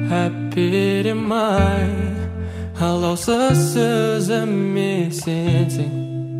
әперем-ай, алаусыз сөзіме сенсең.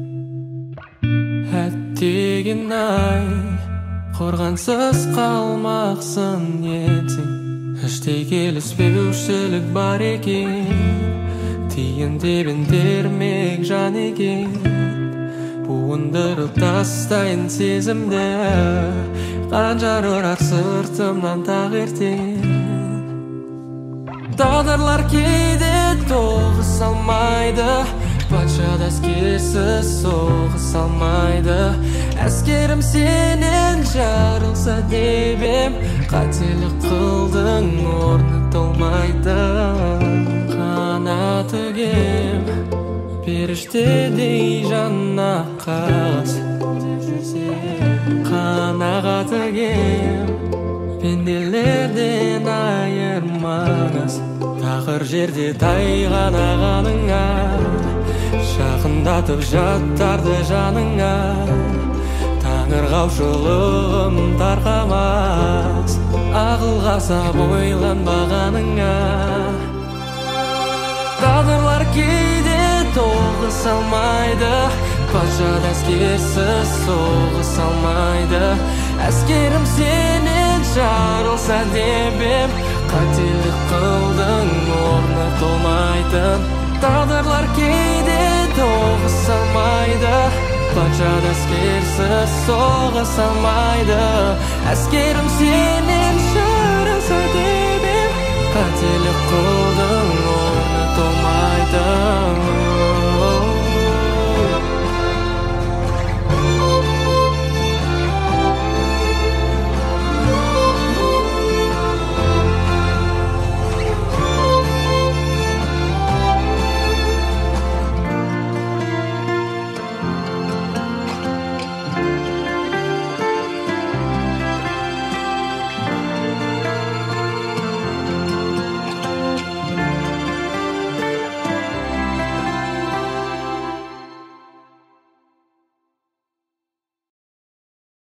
Әттеген-ай, қорғансыз қалмақсың етсең. Іштей келіспеушілік бар екен, тиын-тебен бермек жан екен. Буындырып тастайын сезімді, қанжар ұрар сыртымнан тағертен. Тағдырлар кейде тоғыс алмайды, патшада әскерсіз соғыс алмайды. Әскерім сенен жарылса деп ем, қателік қылдың, орны толмайды. Қанаты кем періштедей жанна қағаз, қанағаты кем пенделерден айырмаңыз. Тақыр жерде тайғанағаныңа, жақындатып жаттарды жаныңа. Таңырқаушылығым тарқамас, ақылға сап ойланбағаныңа. Тағдырлар кейде тоғыс алмайды, патшада әскерсіз соғыс алмайды. Әскерім сенен жарылса деп ем, қателік қылдың, орны толмайтын. Тағдырлар кейде тоғыс алмайды, патшада әскерсіз соғыс алмайды. Әскерім сенен